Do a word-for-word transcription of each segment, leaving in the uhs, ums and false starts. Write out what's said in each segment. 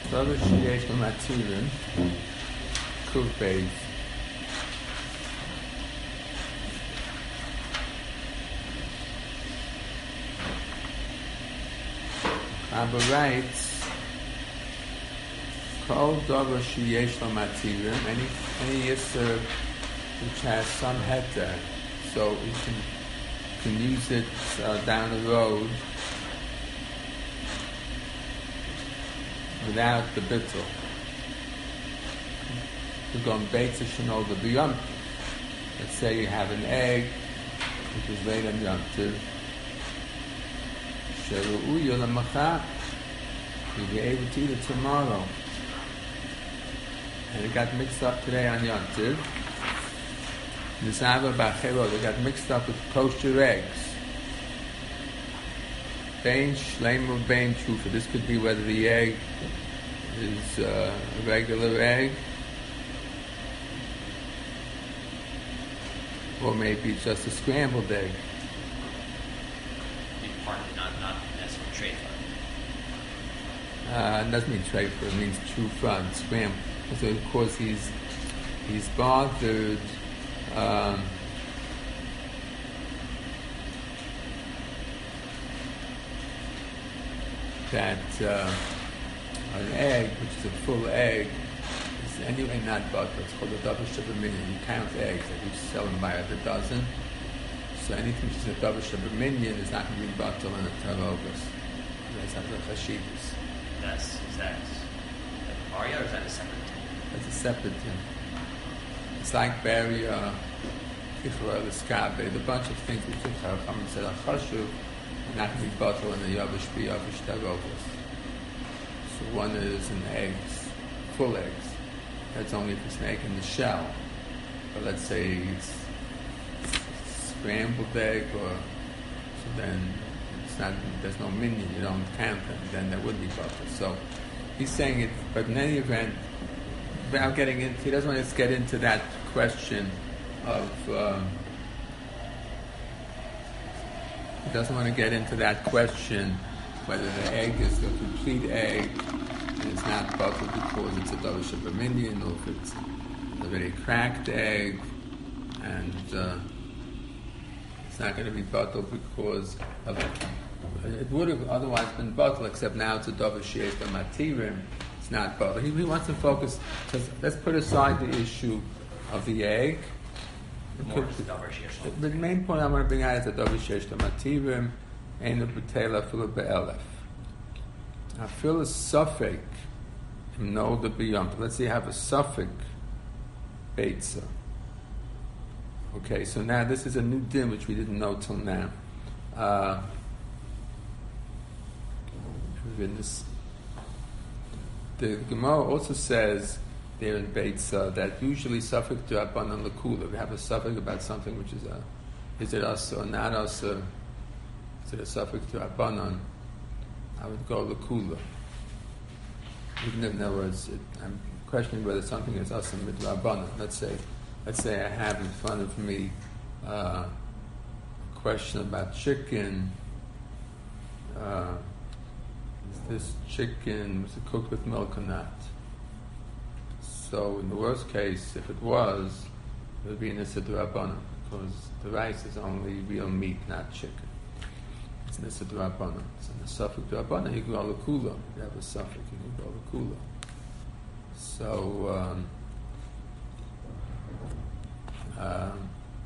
Davar sheyesh b'matirim, Kuf Beis. Abba writes, Kol davar sheyesh b'matirim, any any yisur which has some heter, so you can can use it uh, down the road without the bittul. We're going Beitza Shenol the B'Yom. Let's say you have an egg which is laid on Yom Tov. Sheru'u Yolamachar. You'll be able to eat it tomorrow. And it got mixed up today on Yom Tov. Nisava Bachero, they got mixed up with kosher eggs. Bain Shleim or Bain Trufa. This could be whether the egg is uh, a regular egg or maybe it's just a scrambled egg. Part of it, not, not necessarily treifa. Uh, it doesn't mean treifa, it means trufa and scrambled. So of course he's he's bothered um, that uh, an egg, which is a full egg, is anyway not butter. It's called a double shibba minion. You count eggs, like you sell them by the dozen. So anything which is a double shibba minion is not going to be butter on a tarogus. That's not a chashivas. That's, is that like Arya or is that a separate thing? That's a separate thing. It's like Beria, Kichra, the Skabe, the bunch of things which the Chacham said are chashuv, and not going to be butter on the yavish be yavish tarogus. So one is in eggs, full eggs. That's only if it's an egg in the shell. But let's say it's scrambled egg, or so then it's not. There's no minion. You don't count them. Then there would be butter. So he's saying it. But in any event, without getting into, he doesn't want to get into that question of. Um, he doesn't want to get into that question whether the egg is a complete egg and it's not butter because it's a double shibba minion, or if it's a very cracked egg and uh, it's not going to be butter because of it. It would have otherwise been butter, except now it's a double sheyesh b'matirim. It's not butter. He, he wants to focus. Says, let's put aside the issue of the egg. More is the double sheyesh. The, the main point I want to bring out is the double sheyesh b'matirim. Ein b'tela filu be'elef. Now, fill is suffix. No, the beyond. Let's say you have a suffix beitza. Okay, so now this is a new din which we didn't know till now. Uh, this, the Gemara also says there in beitza that usually suffix to abanan lekula. We have a suffix about something which is a is it us or not us? Or, is it a suffix to abanan? I would go lekula. Even if, in other words, it, I'm questioning whether something is us and midrabanan. Let's say, let's say I have in front of me uh, a question about chicken. Uh, is this chicken was it cooked with milk or not? So, in the worst case, if it was, it would be in a midrabanan because the rice is only real meat, not chicken. It's Nisa D'Rabbanan. So in the suffix D'Rabbanan, you can go L'Kula. If you have a suffix, you can go L'Kula. So, um, um,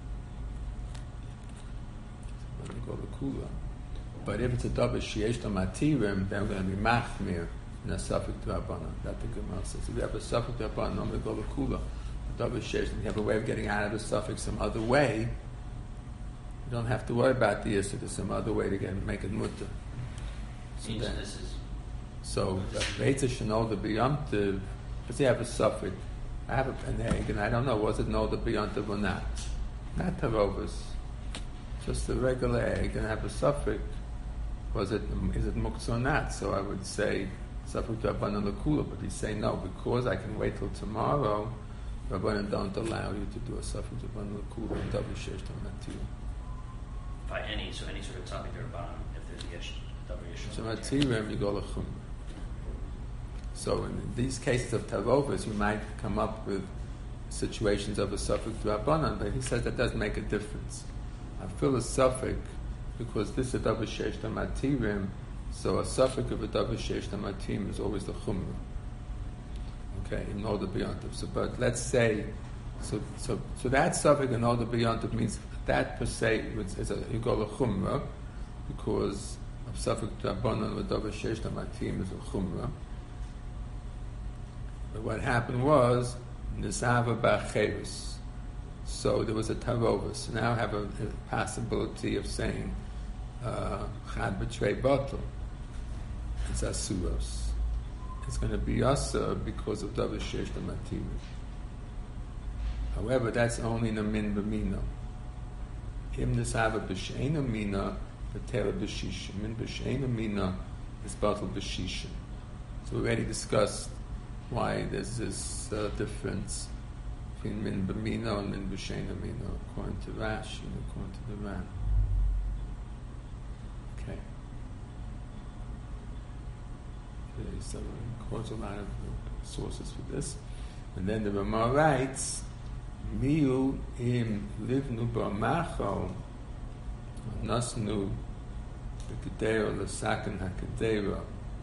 let me go L'Kula. But if it's a double sheyesh matirim, then we're going to be machmir in a suffix D'Rabbanan. That the Gemara says. If you have a suffix D'Rabbanan, normally go L'Kula. A double sheyesh, and you have a way of getting out of the suffix some other way. You don't have to worry about the issue. There's some other way to get make it mutter. So, then, this is so Beitza Shenol the b'yomtiv. Let's say I have a suffix. I have an egg, and I don't know was it nol the b'yomtiv or not. Not tarovas, just a regular egg, and I have a suffix. Was it is it muktzah or not? So I would say suffix to abanan lekula, but he's saying no because I can wait till tomorrow. Rabbanan don't allow you to do a suffix to abanan lekula and double sheyesh matirim. By any, so any sort of topic or bottom, if there's a yesh, double yesh. So matirim you go lechum. So in these cases of Tarovas, you might come up with situations of a suffix to Rabbanan, but he says that doesn't make a difference. I feel a suffix because this is a davar sheish matirim, so a suffix of a davar sheish matirim is always the chumrah. Okay, in order beyond it. So, but let's say, so so so that suffix in order beyond it means that per se is a you go a chumrah because of suffix to Rabbanan with davar sheish matirim is a chumrah. But what happened was Nisava Ba'chevis. So there was a Tarovas. So now I have a, a possibility of saying Chad B'Trei Batel. It's Asuros. It's going to be Asa because of Davar Sheish Matirim. However, that's only in a Min B'Mino. Im Nisava B'Sheina Mina B'Tela B'Shishim. Min B'Sheina Mina is Batel B'Shishim. So we already discussed why there's this uh, difference between Min B'Mino and Min B'Sheina Mino, according to Rashi and according to the Ran. Okay. Okay, so he quotes a lot of sources for this. And then the Ramah writes, Miu im livnu ba'macho nasnu b'kedero l'saken ha'kedero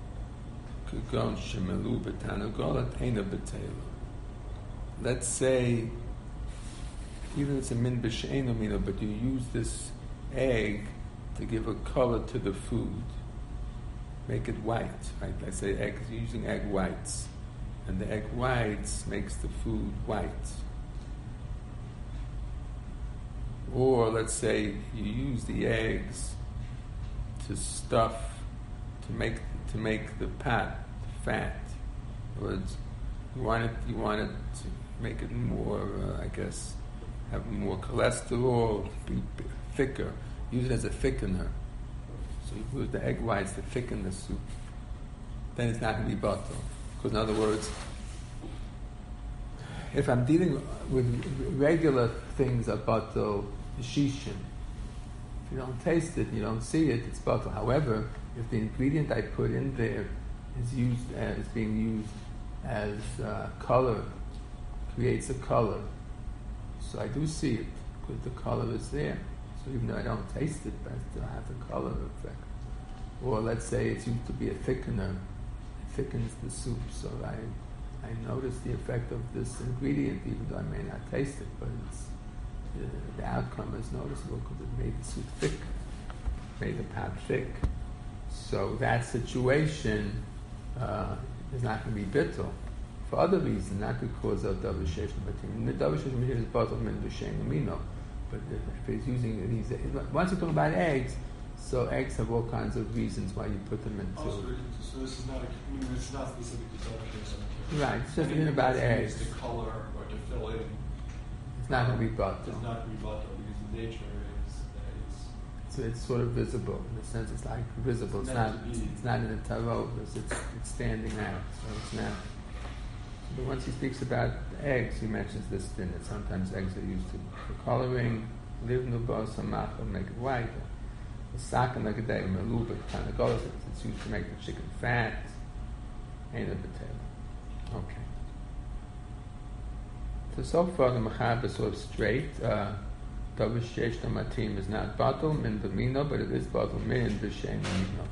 let's say, even if it's a min b'she'enu mina, but you use this egg to give a color to the food, make it white, right? Let's say egg, using egg whites, and the egg whites makes the food white. Or let's say you use the eggs to stuff, to make to make the pat fat. In other words, you want it, you want it to make it more, uh, I guess, have more cholesterol, be, be thicker. Use it as a thickener. So you use the egg whites to thicken the soup. Then it's not going to be batel. Because in other words, if I'm dealing with regular things of batel, shishim, if you don't taste it, you don't see it, it's batel. However, if the ingredient I put in there is used as is being used as uh, color, creates a color, so I do see it because the color is there. So even though I don't taste it, but I still have the color effect. Or let's say it's used to be a thickener, it thickens the soup. So I I notice the effect of this ingredient, even though I may not taste it, but it's the, the outcome is noticeable because it made the soup thick, made the pat thick. So that situation uh, is not going to be bittul for other reasons, not because of davar sheish matirim. The davar sheish matirim is batel min b'she'ena mino, but if he's using these, once you're talking about eggs, so eggs have all kinds of reasons why you put them into. Oh, so, so this is not a, I mean, it's not specific to davar sheish matirim. Right, it's just about about eggs. To color or to fill in. It's not going to be batel. It's not going to be batel because the nature is that it's. So it's sort of visible in the sense it's like visible. It's not. It's not in the tarovas. It's it's standing out. So it's not. But once he speaks about eggs, he mentions this thing that sometimes eggs are used to, for coloring. Live nubo samach and make it white. The sakan like a day meluba kind of goes. It's used to make the chicken fat. Ain't a potato. Okay. So so far the machab is sort of straight. Uh, Davar sheish matirim is not batel min b'mino, but it is batel min b'she'ena mino.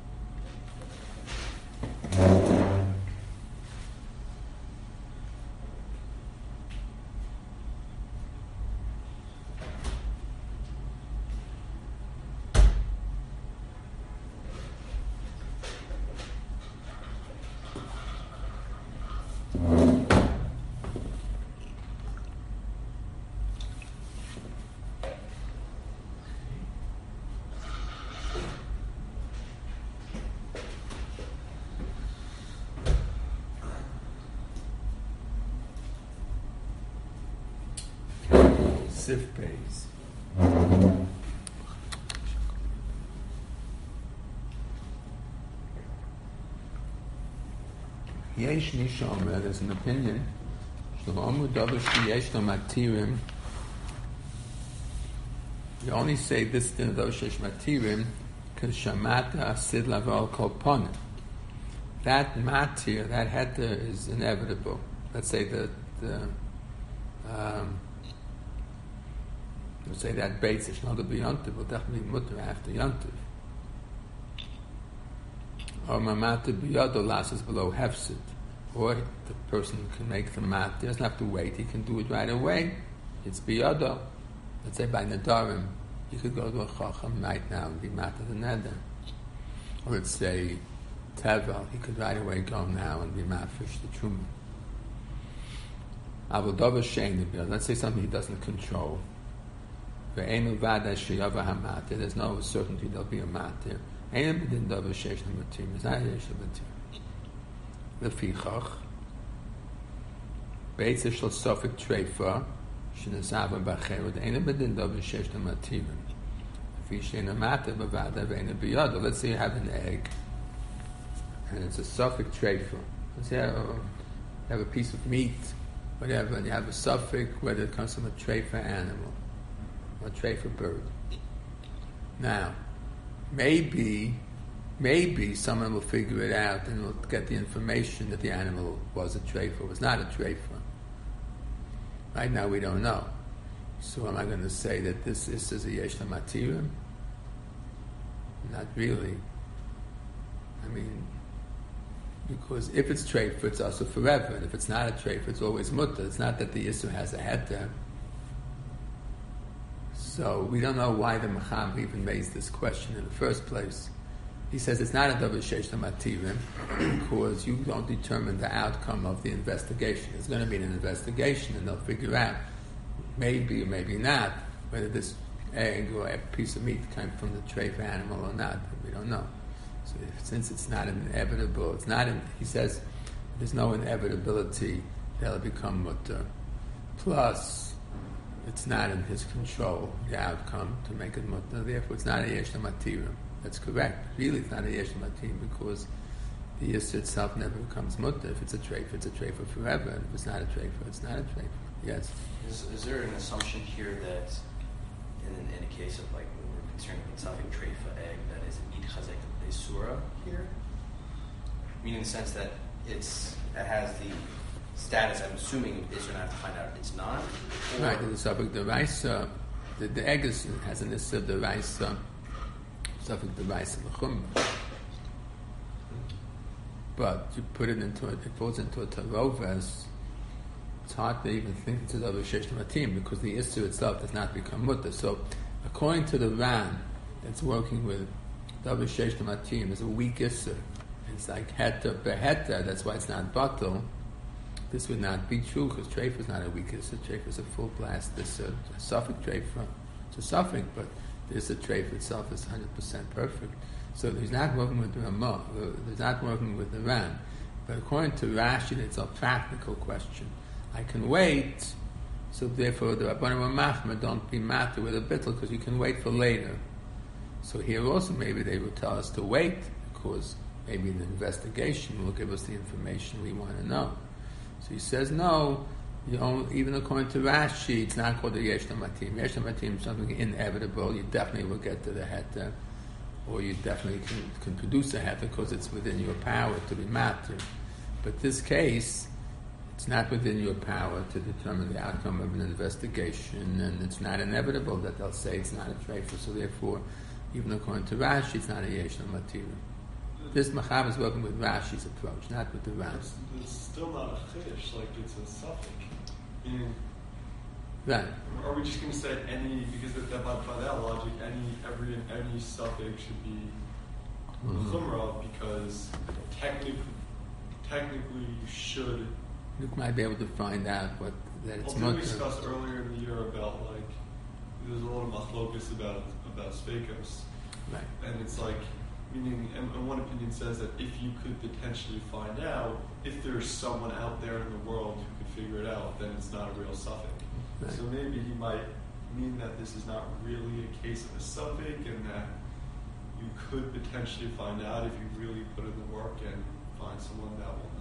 Sif pays. Yesh Nishomer, there's an opinion. Shlomo Davar Sheyesh Matirim. You only say this thing Davar Sheyesh Matirim because Shamata Asid Laval Kol Ponim. that matir, that heter is inevitable. Let's say that the, um, let's say that Beitz is not to be yontiv, will definitely mutter after yontiv. Or matir biyado lasses below hefsid. Or the person can make the mat. He doesn't have to wait. He can do it right away. It's biyado. Let's say by nadarim, you could go to a chacham right now and be mat of the neder. Or let's say tevel, he could right away go now and be mafish the truma. Avodav shein biyado. Let's say something he doesn't control. Ve'enu vada sheyava hamatir. There's no certainty there'll be a matir. Einu b'din davar sheish hamatir. It's not sheish hamatir. Lefichach, Beitz shel sofik treifa, shenesaven b'cherud eina bedin davar sheish hamatir. Lefi sheina matir b'vada ve'eina biyado. Let's say you have an egg, and it's a sofik treifa. Let's say you have a piece of meat, whatever, and you have a suffix, whether it comes from a treifa animal or a treifa bird. Now, maybe, maybe someone will figure it out and will get the information that the animal was a treifa, was not a treifa. Right now we don't know. So am I going to say that this, this is a yesh matirim? Not really. I mean, because if it's treifa, it's also forever, and if it's not a treifa, it's always mutter. It's not that the Yisur has a heter. So we don't know why the Macham even raised this question in the first place. He says it's not a davar sheish matirim because you don't determine the outcome of the investigation. There's going to be an investigation, and they'll figure out maybe or maybe not whether this egg or a piece of meat came from the treifa animal or not. We don't know. So if, since it's not inevitable, it's not. In, he says there's no inevitability that it'll become mutter. Plus, it's not in his control the outcome to make it mutter. Therefore, it's not a yesh matirim. That's correct. Really, it's not a yesh matirim because the yisur itself never becomes mutter. If it's a treifa, it's a treifa forever. And if it's not a treifa, it's not a treifa. Yes. Is, is there an assumption here that, in, in a case of like when we're concerned with something treifa egg, that is an id chazek esura here? Meaning in the sense that it's it has the status. I'm assuming is going to have to find out it's not. Or Right. The subject the rice, the, the egg is, has an issue of the rice. Uh, subject the rice of the chum. But you put it into it, it falls into a taroves. It's hard to even think it's a davar sheish matirim because the issue itself does not become mutter. So, according to the Ran that's working with davar sheish matirim, there's a weak issue. It's like heter beheter. That's why it's not batel. This would not be true because treifa is not a weak issue. Treifa is a full blast. This a, a suffix treifa. It's a suffix, but this a treifa itself is one hundred percent perfect. So he's not working with the Ramah. He's not working with the Ran. But according to Rashi, it's a practical question. I can wait, so therefore the Rabbanim Machma don't be matter with a bittul because you can wait for later. So here also maybe they will tell us to wait because maybe the investigation will give us the information we want to know. So he says no. You only, even according to Rashi, it's not called a yesh matirim. Yesh matirim is something inevitable. You definitely will get to the heter, or you definitely can, can produce a heter because it's within your power to be matter. But this case, it's not within your power to determine the outcome of an investigation, and it's not inevitable that they'll say it's not a treifa. So therefore, even according to Rashi, it's not a yesh matirim. This Machab is working with Rashi's approach, not with the Ran. It's, it's still not a chiddush, like it's a suffix. Meaning, Right. are we just going to say any, because that, that, by that logic, any every any suffix should be Mm-hmm. chumrah because technically, technically you should. You might be able to find out what that it's Well, we mutter. discussed earlier in the year about like there's a lot of machlokas about about speikos, Right. and it's like meaning, and, and one opinion says that if you could potentially find out if there's someone out there in the world who could figure it out, then it's not a real suffix. Right. So maybe he might mean that this is not really a case of a suffix, and that you could potentially find out if you really put in the work and find someone that will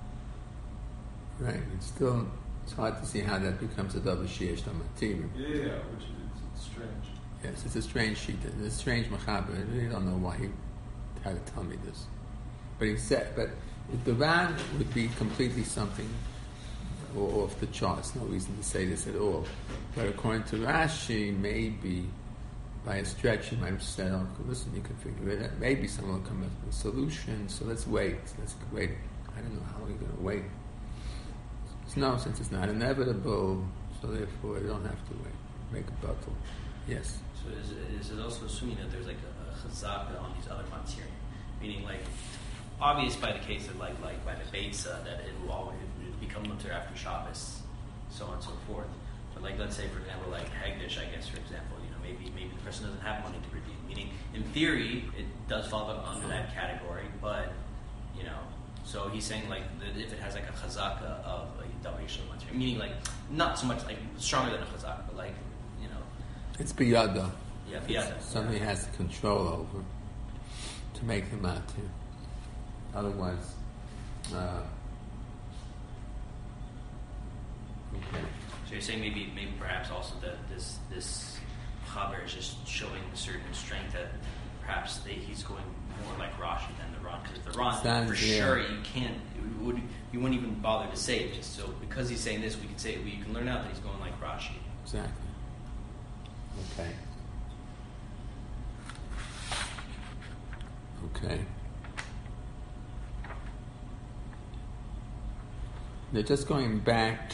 know. Right. It's still it's hard to see how that becomes a davar sheish matirim. Yeah, yeah, which is it's, it's strange. Yes, it's a strange sheet. It's a strange Machaber. I really don't know why he tried to tell me this. But he said, but the Ran would be completely something or off the charts. No reason to say this at all. But according to Rashi, maybe by a stretch, he might have said, "Oh, listen, you can figure it out. Maybe someone will come up with a solution. So let's wait. Let's wait. I don't know how we're going to wait. So no, since it's not inevitable, so therefore you don't have to wait. Make a battle. Yes." So is it, is it also assuming that there's like a, a chazaka on these other material, meaning like obvious by the case of like like by the Beitza that it will always it will become mutter after Shabbos, so on and so forth. But like let's say for example like Hagdish, I guess for example, you know maybe maybe the person doesn't have money to redeem. Meaning in theory it does fall under that category, but you know so he's saying like that if it has like a chazaka of like double yeshua material, meaning like not so much like stronger than a chazaka, but like you know. It's biyada. Yeah, biyada. Somebody has the control over to make them out to. Otherwise, uh, okay. So you're saying maybe, maybe perhaps also that this this chaber is just showing a certain strength that perhaps they, he's going more like Rashi than the Ron, because the Ron Sounds, for yeah. sure you can't you would you wouldn't even bother to say it. Just so because he's saying this, we can say we can learn out that he's going like Rashi. Exactly. Okay. Okay. They're just going back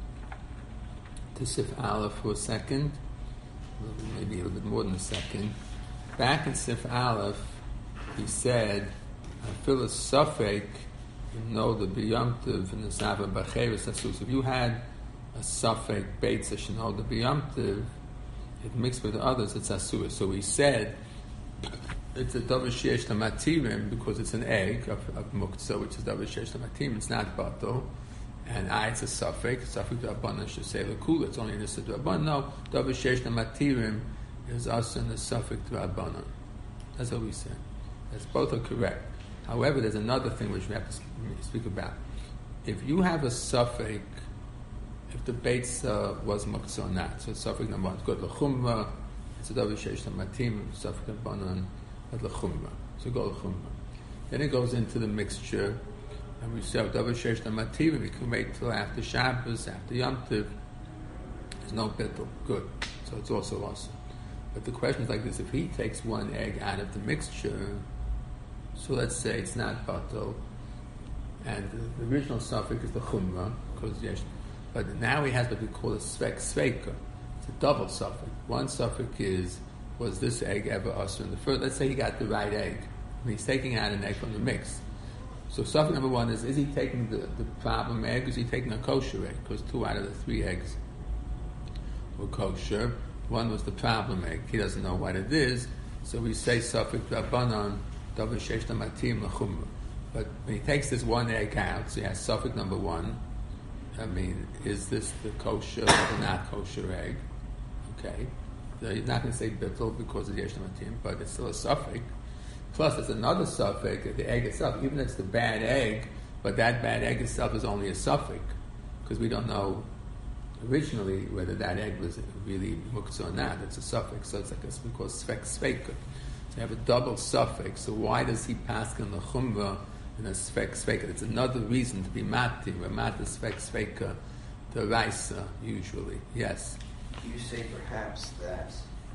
to Sif Aleph for a second, maybe a little bit more than a second. Back in Sif Aleph, he said, I feel a suffix, you know, the biyamtiv and the Sava Bacheres Asus. If you had a suffix, Beitza, you know, the biyamtiv, it mixed with others, it's Asur. So he said, it's a Davar Sheyesh Matirim because it's an egg of, of Muktzah, which is Davar Sheyesh Matirim, it's not Bato. And I, it's a suffix. Suffix to Abana should say Lakula. It's only listed to Abana. No, Davar Sheyesh Matirim is also in the suffix to Abana. That's what we said. That's both are correct. However, there's another thing which we have to speak about. If you have a suffix, if the Beitza was Muktzah or not, so suffix number one, it's got L'chumra, it's a Davar Sheyesh Matirim, suffix Abana, at L'chumra. So go L'chumra. Then it goes into the mixture. And we say, Davar Sheyesh Matirim, we can wait till after Shabbos, after Yom Tov. There's no bittul. Good. So it's also awesome. But the question is like this, if he takes one egg out of the mixture, so let's say it's not bato, and the, the original suffix is the chumrah, because yes, but now he has what we call a svek sveka. It's a double suffix. One suffix is, was this egg ever usher in the first? Let's say he got the right egg, and he's taking out an egg from the mix. So suffix number one is, is he taking the, the problem egg, or is he taking a kosher egg? Because two out of the three eggs were kosher. One was the problem egg. He doesn't know what it is, so we say suffix rabbanon davar sheyesh matim l'chumra. But when he takes this one egg out, so he has suffix number one. I mean, is this the kosher or the not kosher egg? Okay, so he's not going to say bittul because of yesh matim, but it's still a suffix. Plus, there's another suffix, the egg itself, even if it's the bad egg, but that bad egg itself is only a suffix, because we don't know originally whether that egg was really muktzah or not. It's a suffix, so it's like a, we call svek sveka. So you have a double suffix, so why does he pass on the chumrah in a svek sveka? It's another reason to be mati, where mati svek sveka, the raisa, usually. Yes? Do you say perhaps that,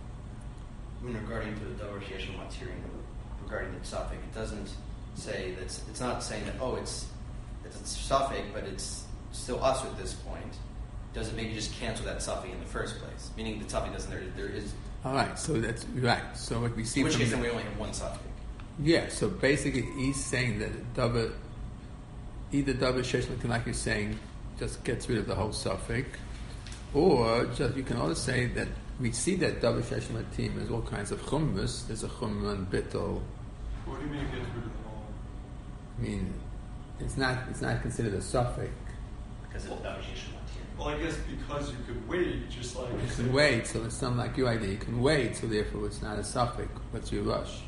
when regarding to the davar sheyesh material, regarding the suffix, it doesn't say that it's not saying that oh it's it's a suffix, but it's still us at this point. Does it maybe just cancel that suffix in the first place? Meaning the suffix doesn't there there is. All right, so that's right. So what we see. In which from case, the, then we only have one suffix. Yeah. So basically, he's saying that davar, either davar sheyesh matim, like you're saying, just gets rid of the whole suffix, or just you can also say that we see that davar sheyesh matim is all kinds of chumras. There's a chumra and bittul. What do you mean it gets rid of them all? I mean, it's not it's not considered a suffix. Because of the davar sheyesh matim. Well, I guess because you could wait, just like You can wait, so it's something like your idea. You can wait, so therefore it's not a suffix. What's your rush?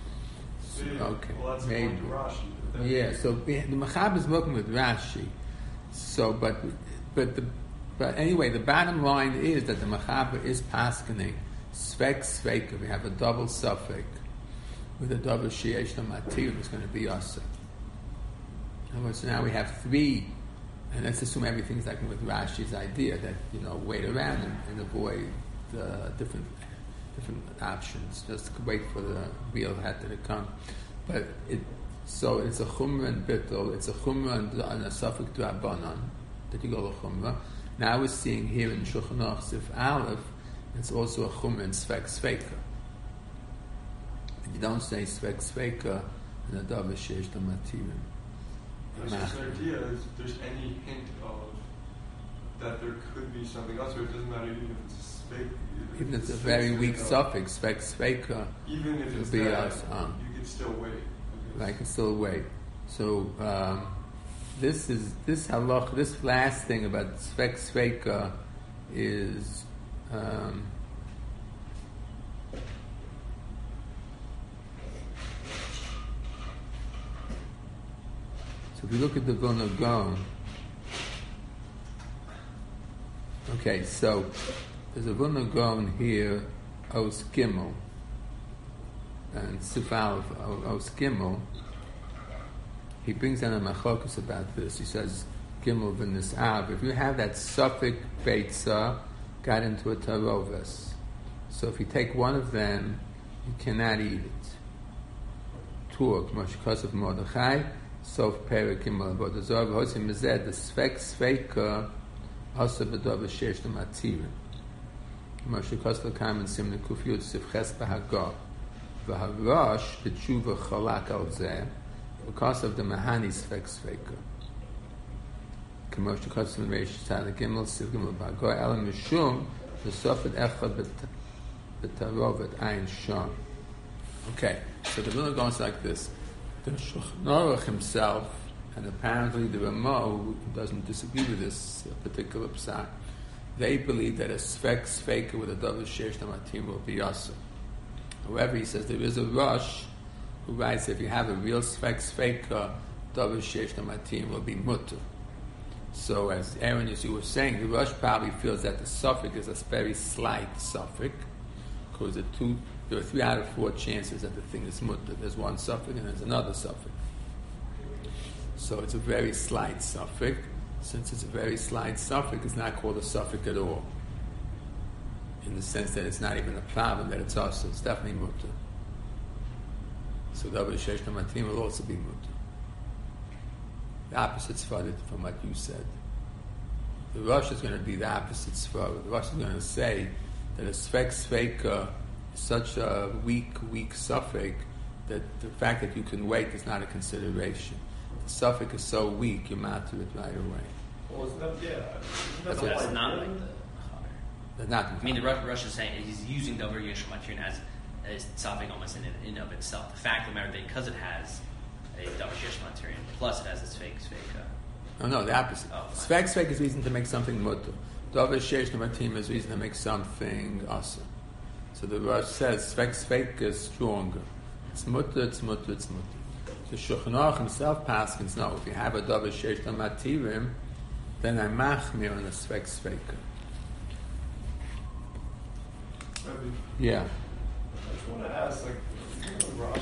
So, See, okay, well, that's maybe. according to Rashi. but then- Yeah, so the Machab is working with Rashi. So, but but the but anyway, the bottom line is that the Machab is paskening svek sveka. We have a double suffix with a double sheyesh matir. It's going to be asa. In other words, now we have three, and let's assume everything's like with Rashi's idea that, you know, wait around and, and avoid the different different options. Just wait for the real heter to come. But it so it's a chumrah and bittul. It's a chumrah and, and a suffix to abanon that you go to chumrah. Now we're seeing here in Shulchan Aruch Sif Aleph, it's also a chumrah and svek sveika. If you don't say svek sveika, then the davar sheish the matirim. The idea is if there's any hint of that there could be something else, or it doesn't matter even if it's a sveik. Even if it's a very weak suffix, svek sveika, even if it's be that, us, um, you can still wait. I can still wait. So um, this is this halach. This last thing about svek sveika is. Um, So if you look at the Vilna Gaon, okay, so there's a Vilna Gaon here, Os Gimel, and Sif Aleph, Os Gimel. He brings down a machokus about this. He says, Gimel v'nis Av. If you have that suffix beitza got into a taroves, so if you take one of them, you cannot eat it. Turk, Moshkos of Mordechai. Sof perikim al bodazor v'hosim mezed the svek sveika also b'dor b'sheish the matirim. Moshe Kosler kam and sim nekufiyut sifches b'hagor v'harash the tshuva chalak al zeh because of the mahani svek sveika. Moshe Kosler reish tzad gimel siv gimel b'hagor elam mishum the sofet echad b'tarovet ayin sham. Okay, so the Vilna goes like this. The Shulchan Aruch himself, and apparently the Ramah, who doesn't disagree with this particular psak, they believe that a svek sveika with a davar sheish namatim will be yasser. However, he says there is a Rosh who writes if you have a real svek sveika, davar sheish namatim will be mutter. So, as Aaron, as you were saying, the Rosh probably feels that the suffix is a very slight suffix, because the two. There are three out of four chances that the thing is mutter. There's one suffix and there's another suffix. So it's a very slight suffix. Since it's a very slight suffix, it's not called a suffix at all. In the sense that it's not even a problem that it's also. It's definitely mutter. So the davar sheish namatim will also be mutter. The opposite svara from what you said. The Rosh is going to be the opposite svara. The Rosh is going to say that a svek sveika such a weak, weak suffix that the fact that you can wait is not a consideration. The suffix is so weak, you matter it right away. Well, isn't that, yeah. That's, That's that's not like the They're not. I mean, the Rosh is saying he's using davar yesh matirin as as suffix almost in and of itself. The fact of the matter that because it has a davar yesh matirin plus it has its fake sveika. No, no, the opposite. Oh, Svek svek is reason to make something mutter. Davar sheish namatim is reason to make something asa. So the Rosh says svek svek is stronger. It's mutter, it's mutter, it's mutter. The Shulchan Aruch himself paskins no. If you have a davar sheish namatirim, then I machmir on a svek sveka. Yeah. I just want to ask, like, you know, Rosh,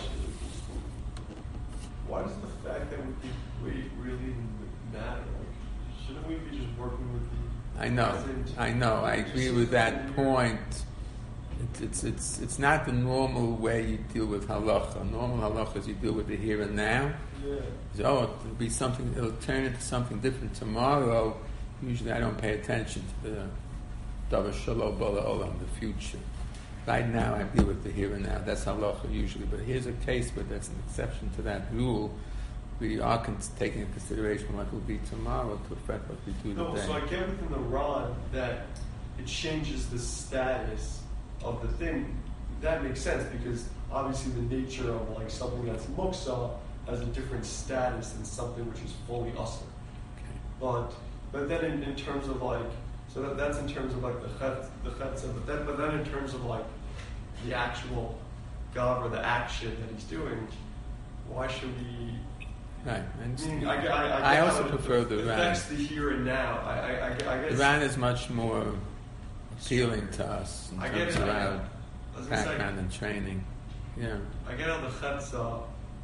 why does the fact that we keep wait really matter? Like, shouldn't we be just working with the? I know, I know. I agree with that point. It's, it's it's it's not the normal way you deal with halacha. Normal halacha is you deal with the here and now. Yeah. So, oh, it'll be something. It'll turn into something different tomorrow. Usually, I don't pay attention to the davar shalom bala olam, the future. Right now, I deal with the here and now. That's halacha usually. But here's a case where that's an exception to that rule. We are con- taking into consideration what will be tomorrow to affect what we do no, today. So I get within the Ron that it changes the status of the thing. That makes sense because obviously the nature of like something that's muksa has a different status than something which is fully usr. Okay. But but then in, in terms of like so that, that's in terms of like the chet the chetza, but then but then in terms of like the actual gavra, the action that he's doing, why should we? Right. And I, mean, I, I, I, I get also how it prefer the Ran. affects the here and now. I, I, I, I guess The Ran is much more appealing to us in I terms get it, of I our I was gonna say, background and training. Yeah. I get how the chetza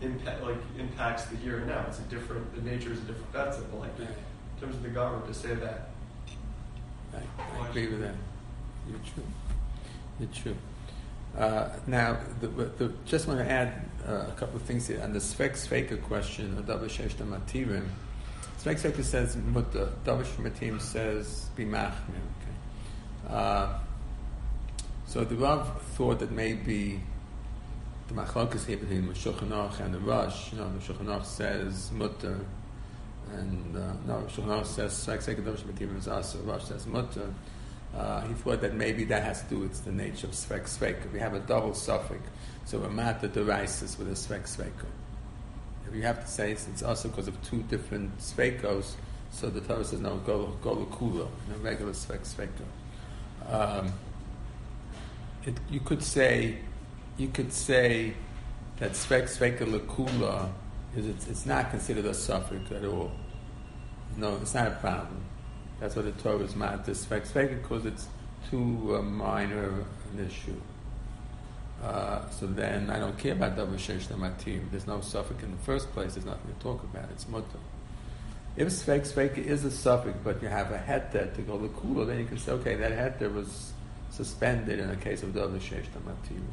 impact like impacts the here and now. It's a different. The nature is a different. That's it. Like Right. in terms of the government to say that. Right. I agree with that. You're true. You're true. Uh, now, the, the, just want to add uh, a couple of things here on the Svek Sveka question of Davar Shesh Matirim. Svek Sveka says Mutta, Davar Shesh Matirim says Bimachmir. Okay. Uh, so the Rav thought that maybe the Machlokas here between the Shulchan Aruch and the Rosh. You know, the Shulchan Aruch says Mutta, and uh, no, Shulchan Aruch says Svek Sveka Davar Shesh Matirim is also. Rosh says Mutta. Uh, he thought that maybe that has to do with the nature of Svek Sveka. We have a double suffix, so we're mata derises with a Svek Sveka. If you have to say it's also because of two different Svekos, so the Torah says no, go go l'kulo, no regular Svek Sveka. Um, it, you could say, you could say that Svek Sveka l'kula is it's, it's not considered a suffix at all. No, it's not a problem. That's what the Torah is mad to Svek Sveka because it's too uh, minor an issue. Uh, so then I don't care about Davar Shesh Matim. There's no suffix in the first place. There's nothing to talk about. It's Mutta. If Svek Sveka is a suffix, but you have a heter to go to Kula, then you can say, okay, that heter was suspended in the case of Davar Shesh Matim.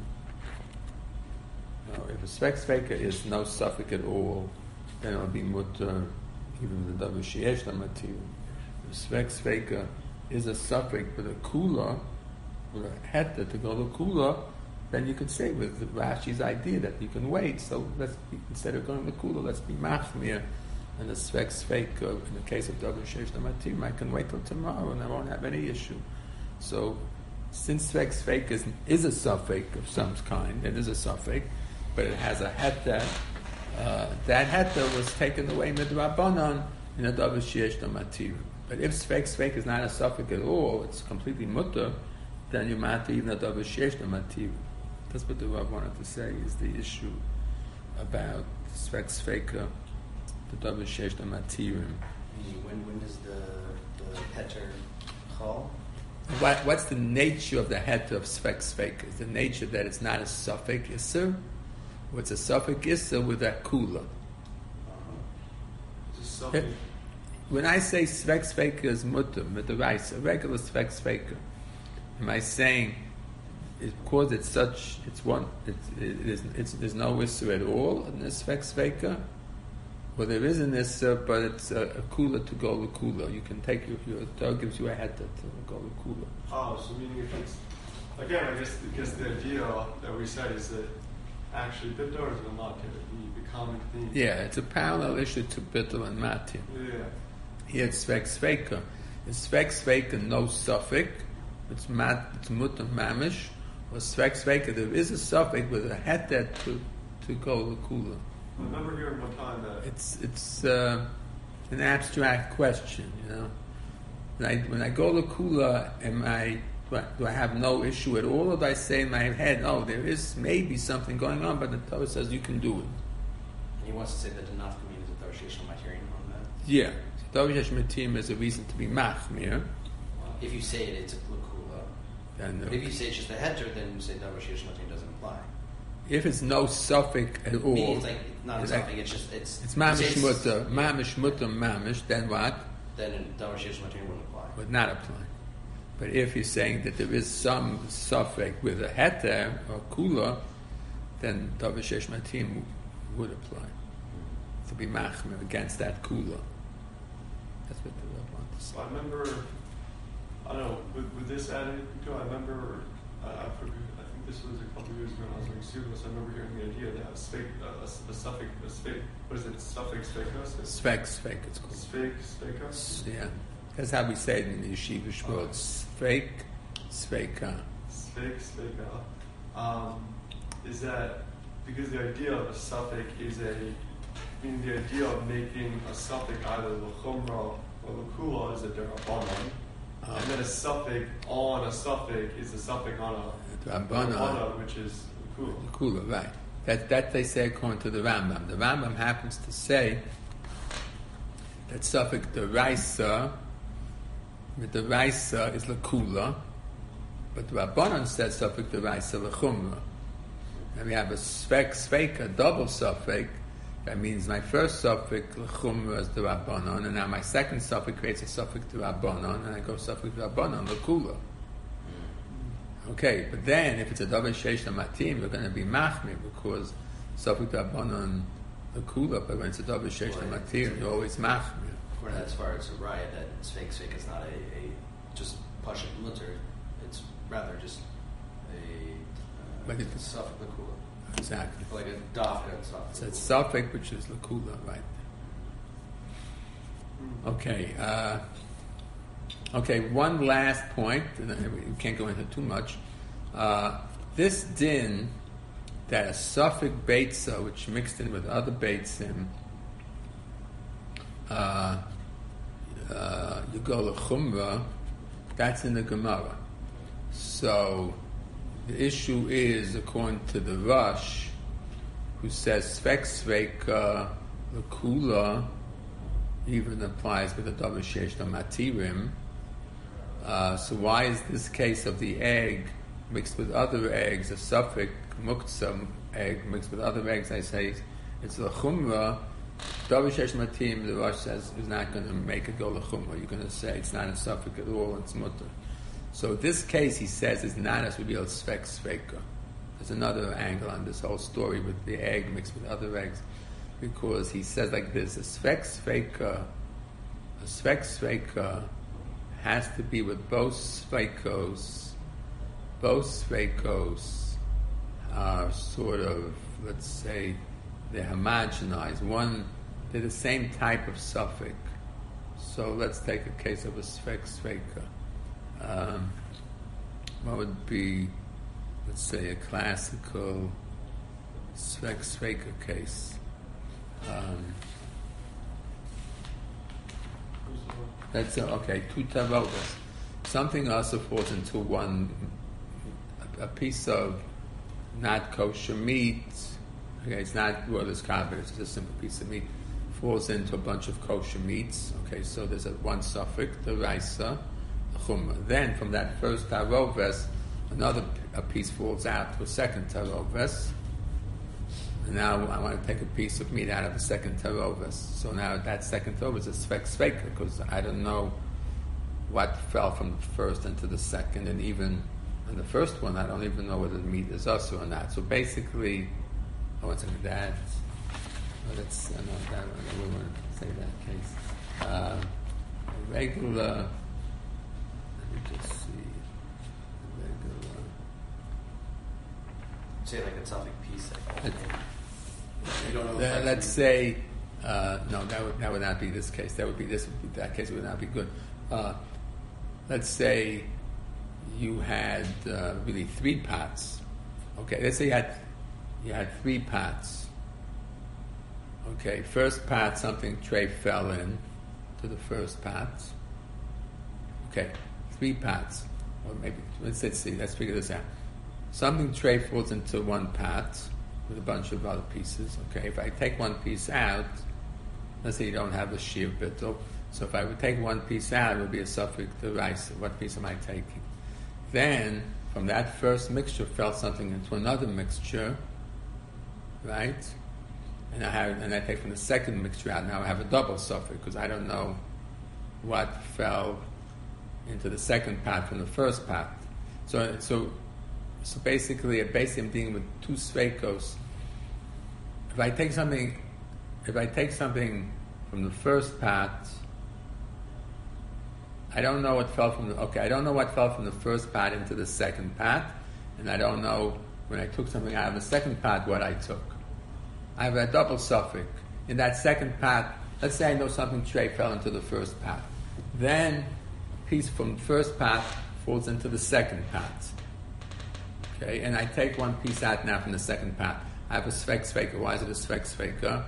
No, if a Svek Sveka is no suffix at all, then it will be Mutta, even the Davar Shesh Matim. Svek Sveka is a suffix with a kula, with a heter to go to kula, then you could say with Rashi's idea that you can wait. So let's be, instead of going to kula, let's be machmir. And the Svek Sveka, in the case of Davar Shesh Matim, I can wait till tomorrow and I won't have any issue. So since Svek Sveka is, is a suffix of some kind, it is a suffix, but it has a heter, uh, that heter was taken away midrabanan in a Davar Shesh Matim. But if Svek Svek is not a suffix at all, it's completely Mutta, then you matter even a Davar Shesh Mativ. That's what the Rav wanted to say, is the issue about Svek Sveka, the Davar Shesh Mativ. When, when does the, the heter chal? What, what's the nature of the heter of Svek Sveka? Is the nature that it's not a suffix Isser, or it's a suffix Isser with a kula? Uh-huh. It's a suffix. It, When I say Svek Sveka is Mutta, Mitzvah, a regular Svek Sveka, am I saying it, because it's such, it's one, it's, it is, it's, there's no Isser at all in this Svek Sveka? Well, there is an Isser, but it's a, a kula to go to kula. You can take your, your Torah gives you a heter to go to kula. Oh, so meaning if it's, again, I guess, I guess the idea that we said is that actually Bittor is the the common theme. Yeah, it's a parallel issue to Bittul and Matim. Yeah. Here it's Svek Sveka. It's Svek Sveka, no suffix. It's mat, it's Mutta Mamish. Or Svek Sveka, there is a suffix with a heter to to go to kula. I remember hearing one time that It's it's uh, an abstract question, you know. When I when I go to kula, am I do, I do I have no issue at all, or do I say in my head, oh, there is maybe something going on, but the Torah says you can do it. And he wants to say that the nafkamina is a Davar Shesh Matim on that. Yeah. Davar Shesh Matim is a reason to be machmir. If you say it, it's a klukula. Then, But if you say it's just a heter, then you say Davar Shesh Matim doesn't apply. if it's no suffix at all, Meaning it's like not a it's suffix. like- It's just it's. it's you say mamish mutter, mamish mutter, mamish. Then what? Then Davar Shesh Matim wouldn't apply. Would not apply. But if you're saying that there is some suffix with a heter or kula, then Davar Shesh Matim would apply. To be machmir against that kula. That's what the Rav wants to say. So I remember, I don't know, with, with this added to it, I remember, uh, I forget, I think this was a couple of years ago when I was doing students, I remember hearing the idea that a, spec, uh, a, a suffix, a spec, what is it, suffix specus? Svek, svek, it's called. Spec, specus? Yeah. That's how we say it in the yeshiva shvot. Svek, sveka. Spec, speca. Um, is that, because the idea of a suffix is a, I mean, the idea of making a suffix either l'chumra or l'kula is a derabanan, Oh. and then a suffix on a suffix is a suffix on a Rabbanan. Rabbanan, which is l'kula. Kula, right. That, that they say according to the Rambam. The Rambam happens to say that suffix deraisa, with the raisa is l'kula, but the Rabbanan says suffix deraisa l'chumra. and we have a svek sveik, a double suffix. That means my first suffix l'chumra is the rabbanon, and now my second suffix creates a suffix to rabbanon, and I go suffix to rabbanon l'kula. Okay, but then if it's a double sheish matim, we're going to be machmir because suffix to rabbanon l'kula. But when it's a double sheish matim, you're always machmir. Well, as far as a riot, that svek svek is not a, a just pashut mutter. It's rather just a uh, But it's suffix l'kula. Exactly. Like a dafka suffix. So it's suffix, which is l'kula, right? Okay. Uh, okay. One last point. And we can't go into too much. Uh, this din that a suffix beitza, which mixed in with other beitzim, uh, uh, you go l'chumra. That's in the Gemara. So the issue is, according to the Rush, who says svek sveika l'kula even applies with the double shesh matirim. Uh, so why is this case of the egg mixed with other eggs, a suffix muktzah egg mixed with other eggs? I say it's l'chumra. Double shesh matim, the Rush says, is not going to make it go l'chumra. You're going to say it's not a suffix at all. It's mutter. So this case, he says, is not as revealed svek sveika. There's another angle on this whole story with the egg mixed with other eggs, because he says like this: a svek sveika, a svek sveika has to be with both sveikos. Both sveikos are sort of, let's say, they're homogenized. One, they're the same type of suffix. So let's take a case of a svek sveika. Um, what would be, let's say, a classical svek sveika case? Um, that's a, okay. Two tarogas. Something also falls into one. A, a piece of not kosher meat. Okay, it's not rother's carpet. It's just a simple piece of meat. Falls into a bunch of kosher meats. Okay, so there's a one suffix, the raisa. Then from that first taroves, another a piece falls out to a second taroves. And now I want to take a piece of meat out of the second taroves. So now that second taroves is svek sveika, because I don't know what fell from the first into the second, and even in the first one, I don't even know whether the meat is us or not. So basically, I want to say that. Oh, that's uh, no, that one. I wouldn't want to say that case. Uh, regular. Let me just see. Regular. Say like a topic piece. Like, you don't know. Uh, let's say, uh, no, that would that would not be this case. That would be this. That case would not be good. Uh, let's say you had uh, really three pots. Okay, let's say you had you had three pots. Okay, first pot, something tray fell in to the first pot. Okay, three pots, or maybe let's, let's see. Let's figure this out. Something tray falls into one pot with a bunch of other pieces. Okay, if I take one piece out, let's say you don't have a shear bittul. So if I would take one piece out, it would be a suffix to rice. What piece am I taking? Then, from that first mixture, fell something into another mixture, right? And I have, and I take from the second mixture out. Now I have a double suffix because I don't know what fell into the second pot from the first pot. So, so, so basically, basically, I'm dealing with two sveikos. If I take something, if I take something from the first pot, I don't know what fell from the, okay, I don't know what fell from the first pot into the second pot, and I don't know when I took something out of the second pot what I took. I have a double suffix. In that second pot, let's say I know something tray fell into the first pot. Then a piece from the first pot falls into the second pot. Okay, and I take one piece out now from the second pot. I have a svek sveika. Why is it a svek sveika?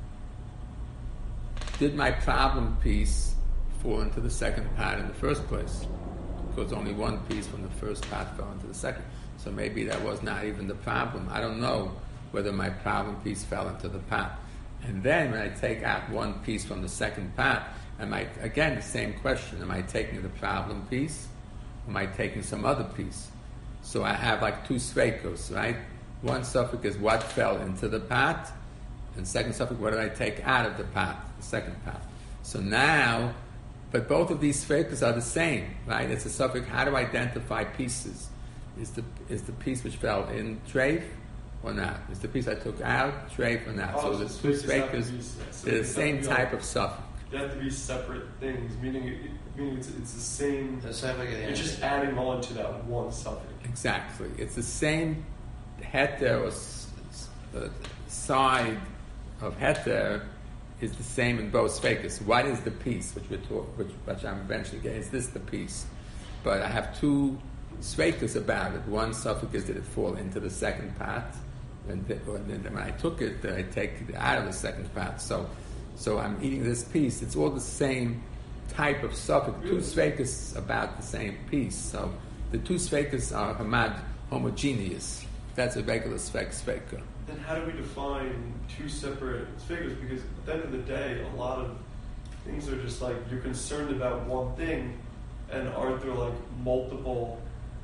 Did my problem piece fall into the second pot in the first place? Because only one piece from the first pot fell into the second. So maybe that was not even the problem. I don't know whether my problem piece fell into the pot. And then when I take out one piece from the second pot, am I, again, the same question, am I taking the problem piece, or am I taking some other piece? So I have like two sveikos, right? One suffix is what fell into the pot, and second suffix, what did I take out of the pot, the second pot. So now, but both of these sfeikus are the same, right? It's a suffix. How to identify pieces? Is the is the piece which fell in treif or not? Is the piece I took out treif or not? Oh, so the so two sfeikus have to sfeikus, be- so they're the they same have to be type like- of suffix. They have to be separate things, meaning it- meaning it's, it's the same. The suffix at the You're end. just adding on to that one suffix. Exactly. It's the same heter or s- s- uh, side of heter is the same in both sfeikus. What is the piece which we're talk, which, which I'm eventually getting? Is this the piece? But I have two sfeikus about it. One suffix is did it fall into the second pot, and then, or then when I took it, did I take it out of the second pot? So, so I'm eating this piece. It's all the same type of suffix. Two sfeikus about the same piece. So the two sfeikus are hamad homogeneous. That's a regular sfeik sfeika. Then how do we define two separate figures? Because at the end of the day, a lot of things are just like you're concerned about one thing, and aren't there like multiple?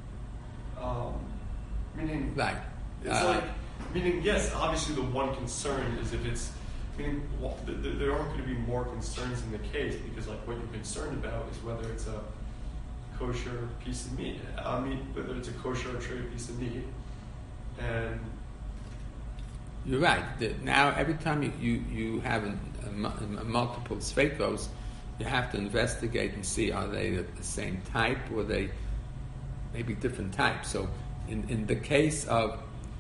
Um, meaning, Right. it's Uh, like meaning yes, obviously the one concern is if it's meaning well, th- th- there aren't going to be more concerns in the case because like what you're concerned about is whether it's a kosher piece of meat. I mean, whether it's a kosher or tray piece of meat, and You're right. The- Now, every time you, you, you have a, a, mu- a multiple sfeikos, you have to investigate and see are they the, the same type or they maybe different types. So, in, in the case of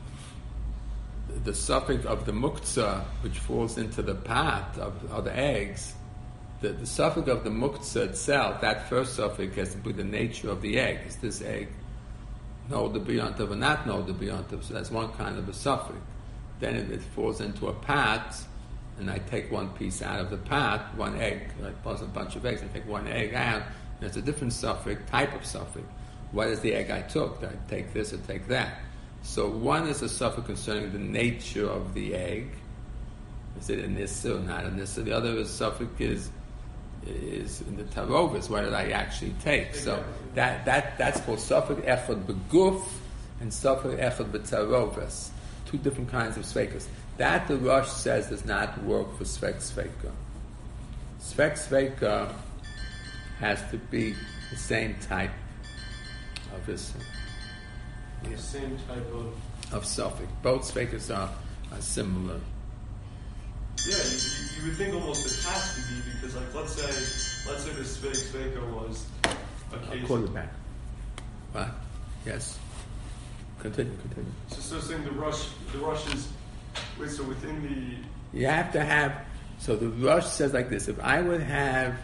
the suffix of the muktzah, which falls into the pot of, of the eggs, the, the suffix of the muktzah itself, that first suffix has to be the nature of the egg. Is this egg no the beyontav or not no the beyontav? So that's one kind of a suffix. Then it, it falls into a pot, and I take one piece out of the pot, one egg, I put a bunch of eggs, I take one egg out, and it's a different suffix, type of suffix. What is the egg I took? Did I take this or take that? So one is a suffix concerning the nature of the egg. Is it an issa or not an issa? The other is suffix is is in the tarovis. What did I actually take? So that that that's called suffix echad beguf and suffix echad betarovis. Two different kinds of sveikas. That the Rosh says does not work for svek sveika. Svek sveika has to be the same type of issa. the same type of Of suffix. Both sveikas are, are similar. yeah. You, you, you would think almost it has to be because like let's say let's say the Svek Sveka was a I'll case. call you back. What? Yes. Continue, continue. So, so saying the rush, the rush is wait. So within the You have to have, so the Rosh says like this, if I would have,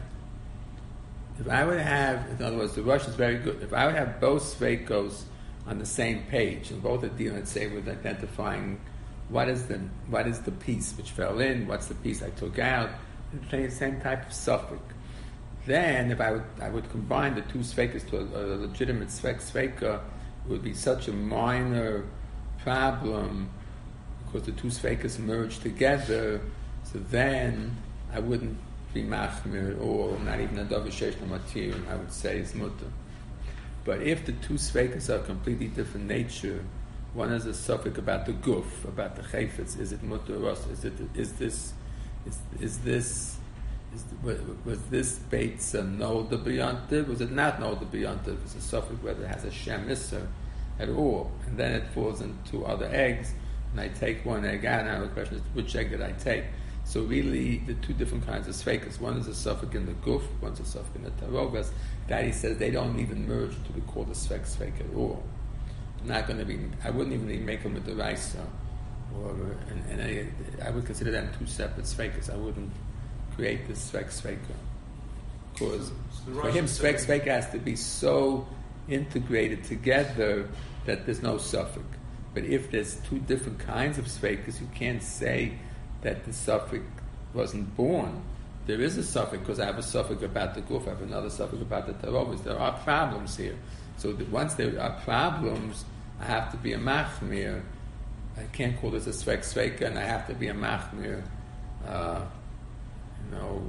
if I would have, in other words, the Rosh is very good, if I would have both Sveikos on the same page, and both are dealing, let's say, with identifying what is the what is the piece which fell in, what's the piece I took out, the same type of suffix. Then, if I would I would combine the two Sveikas to a, a legitimate Sveik Sveika, it would be such a minor problem because the two Sveikas merge together, so then I wouldn't be machmir at all, not even a davar sheish l'matir, I would say it's mutter. But if the two Sveikas are completely different nature, one is a suffix about the guf, about the chayfetz, is it mutter or us? Is it is this is is this is, was this Beitz a no the beyontiv? Was it not no the beyontiv? It's a suffix whether it has a shem isser at all, and then it falls into other eggs, and I take one egg out. Now the question is, which egg did I take? So really, the two different kinds of sveikas. One is a suffix in the guf, one's a suffix in the tarogas. That he says they don't even merge to be called a svek sveik at all. I'm not going to be. I wouldn't even make them with the raisa, or and, and I, I would consider them two separate sveikas. I wouldn't create this svek sveika because So- so the for Rosh him is svek saying- sveika has to be so integrated together that there's no suffix. But if there's two different kinds of sveikas, you can't say that the suffix wasn't born. There is a suffix because I have a suffix about the guf, I have another suffix about the tarovis. There are problems here. So that once there are problems, I have to be a machmir. I can't call this a svek sveika, and I have to be a machmir. Uh, you know,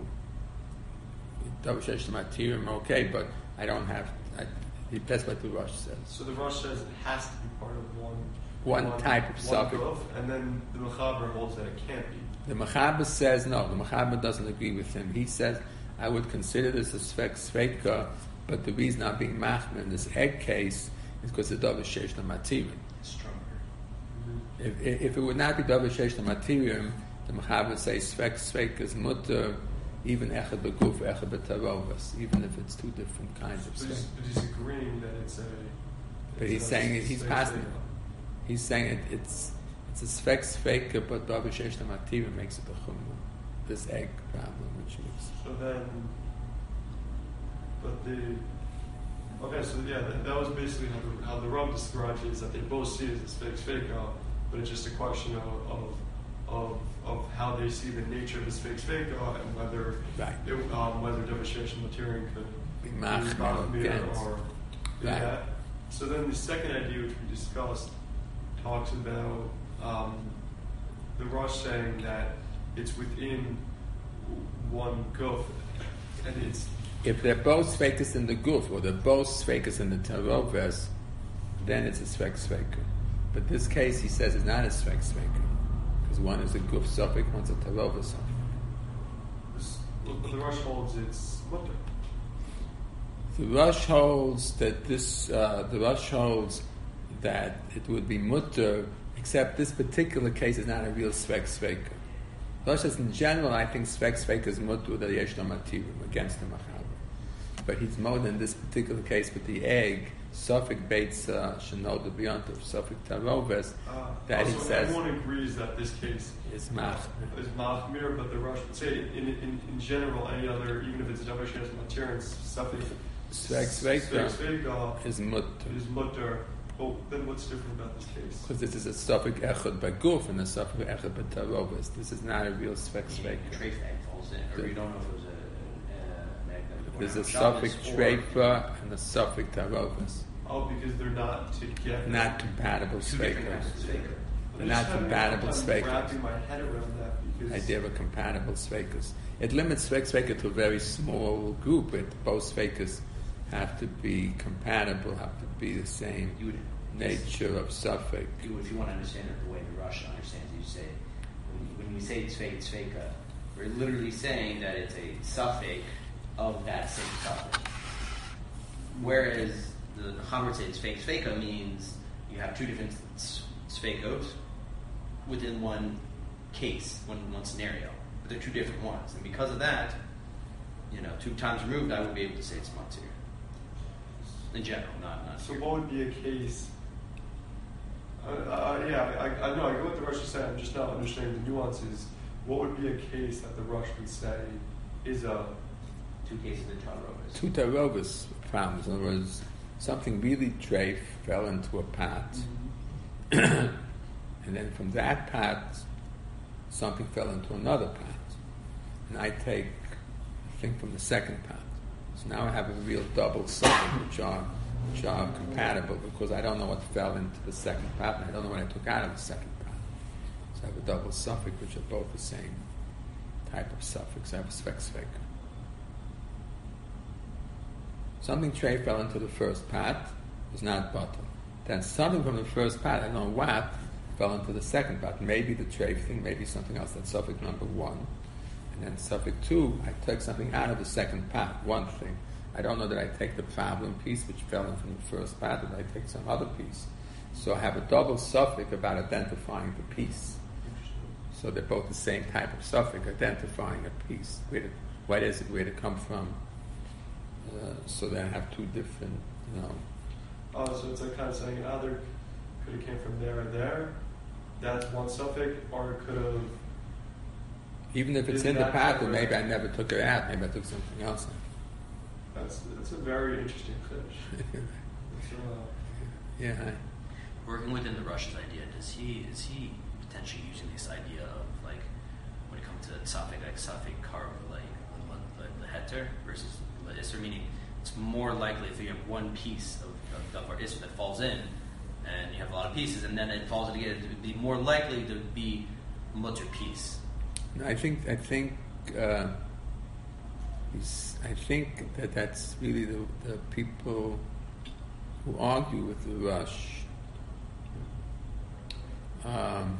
davar sheish l'matir, okay, but I don't have. I, that's what the Rosh says. so the rush says it has to be part of one one type of one suffix. guf, and then the Mechaber holds that it can't be. The Mechaber says no. The Mechaber doesn't agree with him. He says, I would consider this a svek sveka, but the reason I'm being machmer in this egg case is because the davar sheish lamatirim. Stronger. If, if if it would not be davar sheish lamatirim, the Mechaber would say svek sveka is mutter, even echad beguf, echad betarovas, even if it's two different kinds of But he's, svek. but he's agreeing that it's a. But it's he's a saying it, he's svek passing sveka. it. He's saying it, it's it's a svek sveka, but davar sheish lamatirim makes it a chumrah. This egg problem, which is. So then, but the okay, so yeah, that, that was basically how the, how the Rav described it, is that they both see it as fake fake out, but it's just a question of of of, of how they see the nature of this fake fake out and whether Right. it, um, whether devastation material could Be be machmir machmir against. or Right. that. So then the second idea, which we discussed, talks about um, the Rosh saying that it's within one guf, and it's If they're both svekas in the guf, or they're both svekas in the taroves, then it's a svek sveka. But this case, he says, is not a svek sveka, because one is a guf suffix, one's a taroves suffix. this, but the Rosh holds it's mutter. The Rosh holds that this. Uh, the Rosh holds that it would be mutter, except this particular case is not a real svek sveka. Rosh says, in general, I think svek sveka is mutter that yesh no matirim against the machaber. But he's more than this particular case with the egg, suffix bates shenod beyond of suffix taroves, Uh, that he also, says everyone agrees that this case is machmir. is machmir, but the Rosh would say in, in, in general, any other, even if it's a devastation material, suffix Svek sveka sveka is mutter. is mutter. Well, then what's different about this case? Because this is a suffix echad by guf and a suffix echad by taroves. This is not a real svek The sveka. trafe egg falls in, or you don't know if it was a, a, an egg that There's a went out of suffix Shabbos or- treifa and a suffix taroves. Oh, because they're not together. Not compatible Two different sveka. kinds of sveka. They're not compatible I'm svekas. wrapping my head around that because Idea of a compatible svekas. It limits svek sveka to a very small group. It, both svekas have to be compatible, have to be the same You would, nature of suffix. you, if you want to understand it the way the Russian understands it, you say, when, when you say tzvei tzveika, we're literally saying that it's a suffix of that same suffix. Whereas the Chamer say tzvei tzveika means you have two different tzveikos within one case, one, one scenario. But they're two different ones. And because of that, you know, two times removed, I would be able to say it's matir. In general, not not so here. what would be a case? Uh, uh, yeah, I, I know. I get what the Rush is saying. I'm just not understanding the nuances. What would be a case that the Rush would say is a Two cases of Tarovas. Two taroves problems. In other words, something really treif fell into a pot, and then from that pot, something fell into another pot, and I take a thing from the second pot. So now I have a real double suffix, which are which are compatible because I don't know what fell into the second pot, and I don't know what I took out of the second pot. So I have a double suffix, which are both the same type of suffix. I have a svek svek. Something tray fell into the first pot was not bottom. Then something from the first pot, I don't know what, fell into the second pot. Maybe the tray thing, maybe something else. That's suffix number one. And then suffix two, I took something out of the second pot, one thing. I don't know that I take the problem piece which fell in from the first pot, or I take some other piece. So I have a double suffix about identifying the piece. So they're both the same type of suffix, identifying a piece. Where did, what is it, where did it come from? Uh, so they have two different, you know. oh, so it's like kind of saying either could have came from there or there. That's one suffix, or it could have. Even if it's Is in the that pot, then correct? maybe I never took it out. Maybe I took something else out. That's that's a very interesting fish. It's, uh, Yeah. Working within the Russia's idea, does he is he potentially using this idea of like when it comes to tzafik like tzafik karv like the, the, the heter versus the isser, meaning it's more likely if you have one piece of of, of isser that falls in and you have a lot of pieces and then it falls in again, it would be more likely to be mutter piece. No, I think I think uh, he's- I think that that's really the, the people who argue with the Rush Um,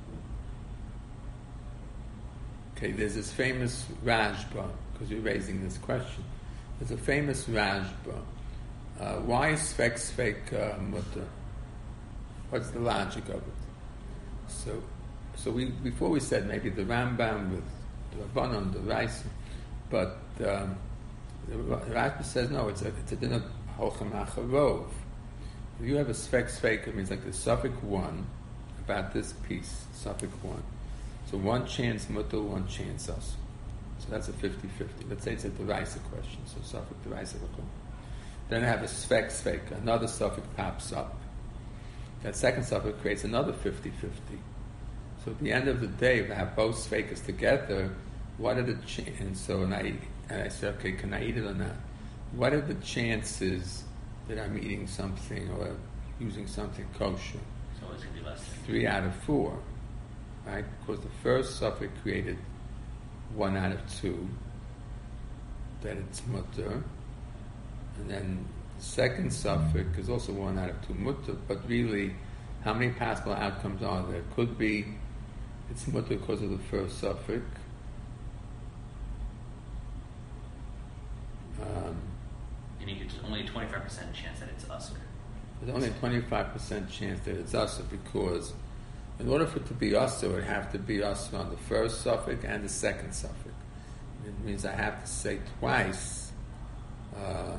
okay, there's this famous Rajba, because you're raising this question. There's a famous Rajba. Uh, why is Svek Svek uh, Mutter? What's the logic of it? So, so we before we said maybe the Rambam with the Rabbanon, the Raisa, but um, the Rajba says no. It's a it's a din of Hochem Acharov. If you have a Svek Svek, it means like the suffix one about this piece, suffix one. So one chance Mutter, one chance us. So that's a fifty-fifty. Let's say it's a Deraisa question, so suffix Deraisa. Then I have a Svek Svek, another suffix pops up. That second suffix creates another fifty-fifty. So at the end of the day, if I have both Svekas together, what are the chances? And so and I, and I said, okay, can I eat it or not? What are the chances that I'm eating something or using something kosher? So it's going to be less than Three out of four, right? Because the first suffix created one out of two, that it's mutter. And then the second suffix is also one out of two mutter, but really, how many possible outcomes are there? Could be it's mutter because of the first suffix. Um, and you get only a twenty-five percent chance that it's usr. there's only a twenty-five percent chance that it's usr because in order for it to be usr, it would have to be usr on the first suffix and the second suffix. It means I have to say twice. Uh,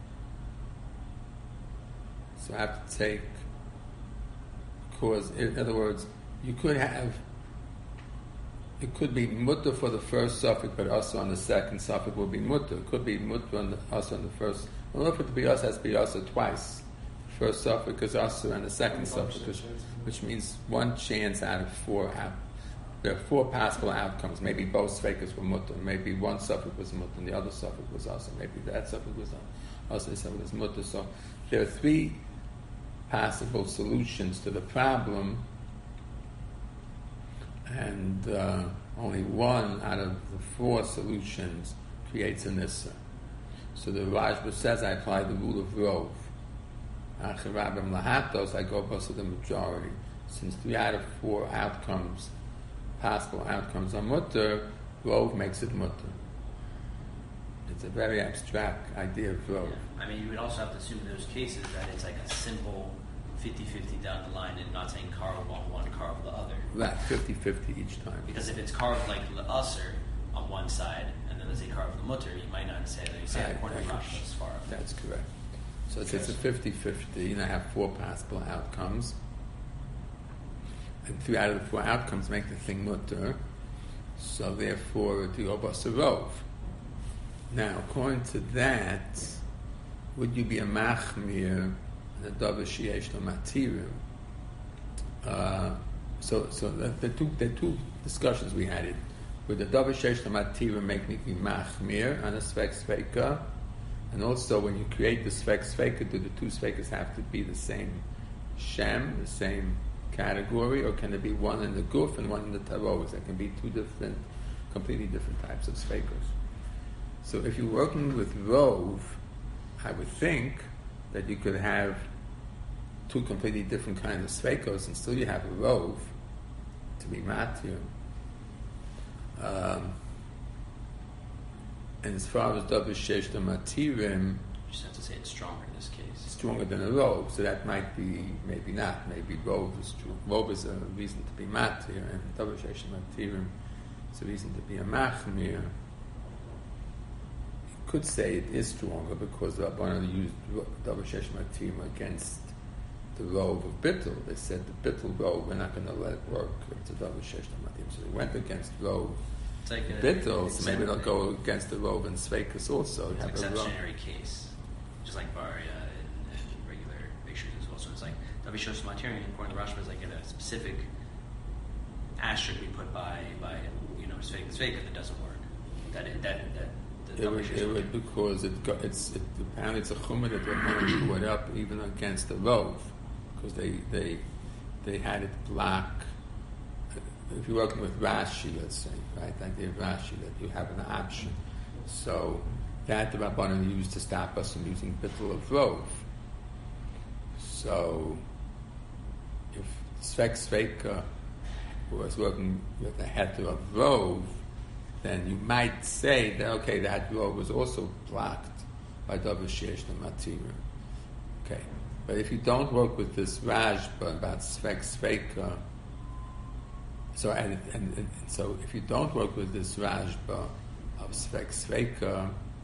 so I have to take, because in other words, you could have, it could be mutter for the first suffix, but also on the second suffix will be mutter. It could be mutter on the, also on the first. In order for it to be us, it has to be us twice. The first suffix is us, and the second suffix, which, which means one chance out of four. Out, there are four possible outcomes. Maybe both svekas were mutter. Maybe one suffix was mutter, and the other suffix was us. And maybe that suffix was us, and the suffix was mutter. So there are three possible solutions to the problem, and uh, only one out of the four solutions creates an issa. So the Rajba says I apply the rule of Rov. Acharabim lahatos, I go by the majority. Since three out of four outcomes, possible outcomes are mutter, Rov makes it mutter. It's a very abstract idea of Rov. Yeah. I mean, you would also have to assume in those cases that it's like a simple fifty-fifty down the line and not saying carve on one, carve the other. Right, fifty-fifty each time. Because if it's carved like the usr on one side, and then let's say carve the mutter, you might not say that you say Right, the corner of right. Rashi is far up. That's correct. So it's, it's a fifty-fifty, and I have four possible outcomes. And three out of the four outcomes make the thing mutter. So therefore, the obas rov. Now, according to that, would you be a machmir and a davar sheyesh lo matirim? Uh, so, so the, the two the two discussions we had it. Would the davar sheyesh lo matirim make me be machmir on a svek sveka? And also, when you create the svek sveka, do the two svekas have to be the same shem, the same category, or can there be one in the guf and one in the taros? There can be two different, completely different types of svekas. So if you're working with rov, I would think that you could have two completely different kinds of sveikos and still you have a rov to be matir. Um, and as far as davar sheyesh lo matirim, You just have to say it's stronger in this case. stronger than a rov, so that might be, maybe not. Maybe rov is true. Rov is a reason to be matir, and davar sheyesh lo matirim is a reason to be a machmir. Could say it is stronger because the Rabbanan used davar sheyesh lo matirim against the rov of bittul. They said the bittul rov, we're not going to let it work. It's a davar sheyesh lo matirim. So they went against rov It's like a, bittul, it's so maybe a- they'll go against the rov and sveikas also. It's an Have a rov. exceptionary case, just like Baria and, and regular pictures as well. So it's like Davi Shosh Material, according to Rashba, is like in a specific asterisk we put by by you know Sveika Sveika that doesn't work. That it, that that the It Davi would, Shosh it would Material. because it got, it's it, apparently it's a chumrah that Rabbanan put up even against the rov because they they they had it block. If you're working with Rashi, let's say, right, like the Rashi, that you have an option. So that the Rabbanan used to stop us from using bittul of rov. So if Svek Sveika was working with the heter of Rov, then you might say that, okay, the heter Rov was also blocked by Davar Shesh Matir. Okay. But if you don't work with this Rajba about Svek Sveika, so and, and, and so if you don't work with this Rajba of Svek Sveika,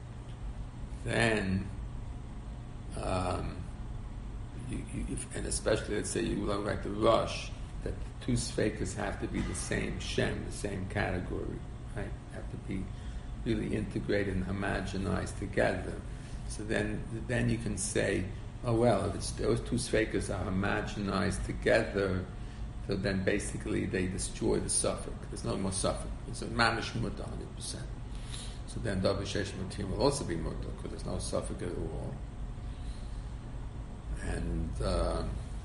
then um, you, you, if, and especially let's say you learn like the Rush, that the two Sveikas have to be the same Shem, the same category, right? Have to be really integrated and homogenized together. So then, then you can say, oh well, if it's, those two Sveikas are homogenized together, so then basically they destroy the suffix. There's no more suffix. It's a mamish mutta one hundred percent. So then Davar Shesh Matir will also be mutta because there's no suffix at all. And, uh,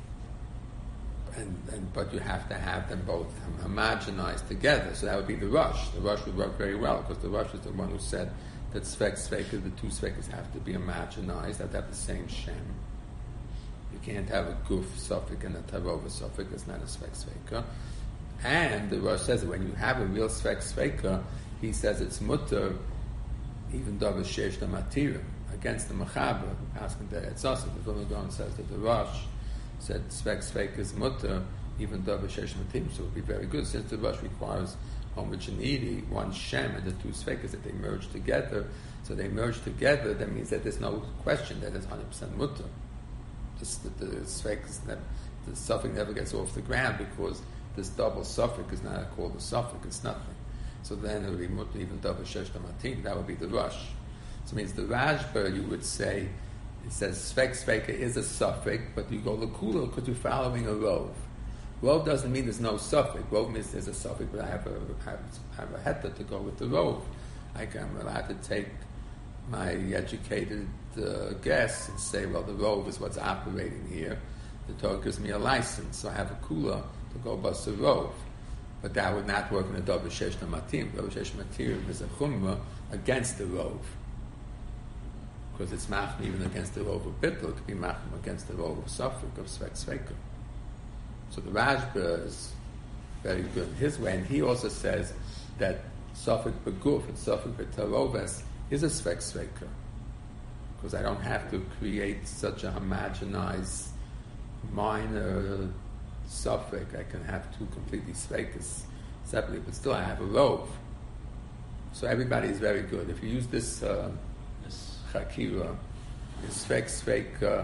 and and but you have to have them both homogenized together. So that would be the Rush. The Rush would work very well because the Rush is the one who said that Svek Sveika, the two Sveikas have to be homogenized, have to have the same Shem. You can't have a Guf suffix and a Tarova suffix. It's not a Svek Sveika. And the Rosh says that when you have a real Svek Sveika, he says it's mutter, even Davar Shesh Matir, against the Mechaber, asking the Etzasa. The Vilna Gaon says that the Rosh said Svek Sveika is mutter, even Davar Shesh Matir, so it would be very good. Since the Rosh requires homogeneity, one Shem and the two Sveikas, that they merge together, so they merge together, that means that there's no question that it's one hundred percent mutter. The, the suffix, the suffix never gets off the ground because this double suffix is not called a suffix, it's nothing. So then it would be mutter even Davar Shesh Matir, that would be the Rush. So it means the Rajba, you would say, it says Svek Sveika is a suffix, but you go Lakula because you're following a Rov. Rov doesn't mean there's no suffix. Rov means there's a suffix, but I have a, have, have a heter to go with the Rov. I can, I'm allowed to take my educated uh, guess and say, well, the Rov is what's operating here. The Torah gives me a license, so I have a kula to go bust the Rov. But that would not work in a Davar Shesh Matir. Davar Shesh Matir is a chumrah against the Rov. Because it's machm even against the Rov of Bittul, it could be machm against the Rov of Safrik, of Svek Sveika. So the Rajba is very good in his way, and he also says that Safrik Beguf and Safrik Betaroves is a Svek Sveika. Because I don't have to create such a homogenized minor suffix. I can have two completely Sveikas separately, but still I have a Rov. So everybody is very good. If you use this uh, this Chakira, this Svek Sveika,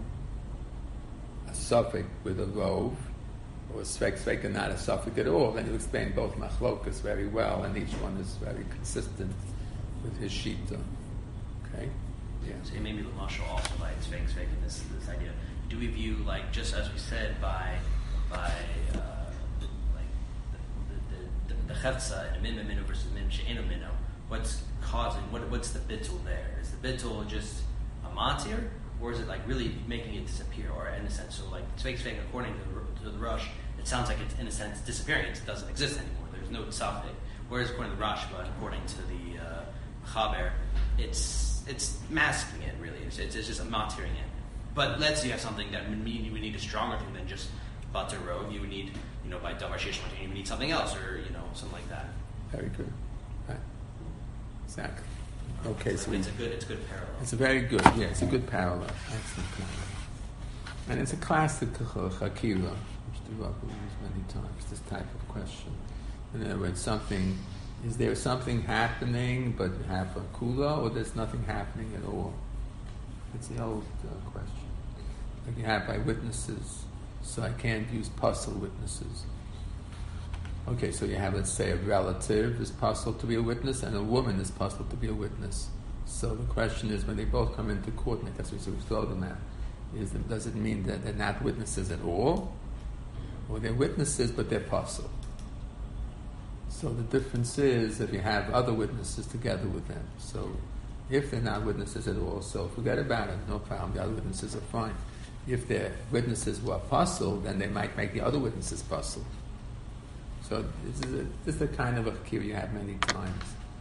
a suffix with a Rov, or a Svek Sveika not a suffix at all, then you explain both Machlokas very well, and each one is very consistent with his Shita. Okay? Yeah. So maybe the Mashal also by Svek Sveika, this this idea. Do we view, like, just as we said, by by uh, like the the the, the Chetza and a minimum minnow versus min she'enu minnow? What's causing? What what's the bittul there? Is the bittul just a matir, or is it like really making it disappear? Or in a sense, so like Svek Sveika, according to the, to the Rush, it sounds like it's in a sense disappearing. It doesn't exist anymore. There's no tzafik. Whereas according to the Rashba and according to the uh, Chaber, it's it's masking it really. It's, it's, it's just a matiring it. But let's say you have something that would mean you would need a stronger thing than just Bater Rov. You would need, you know, by Davar Shesh Matir, you would need something else, or you know, something like that. Very good. Right. Exactly. Okay, so it's a good, it's a good parallel. It's a very good, yeah, it's a good parallel. Excellent parallel. And it's a classic Chakira, which the Rav will use many times. This type of question. In other words, something. Is there something happening, but you have a kula, or there's nothing happening at all? It's the old uh, question. Like you have by witnesses, so I can't use puzzle witnesses. Okay, so you have, let's say, a relative is puzzled to be a witness, and a woman is puzzled to be a witness. So the question is, when they both come into court, and that's what we throw them at, is that, does it mean that they're not witnesses at all? Or they're witnesses, but they're puzzled? So the difference is if you have other witnesses together with them. So if they're not witnesses at all, so forget about it, no problem, the other witnesses are fine. If their witnesses were puzzled, then they might make the other witnesses puzzled. So this is a, this is the kind of a key you have many times.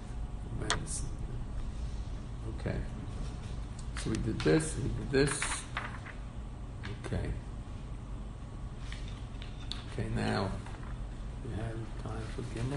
Okay. So we did this, we did this. Okay. now we have time for Gimel.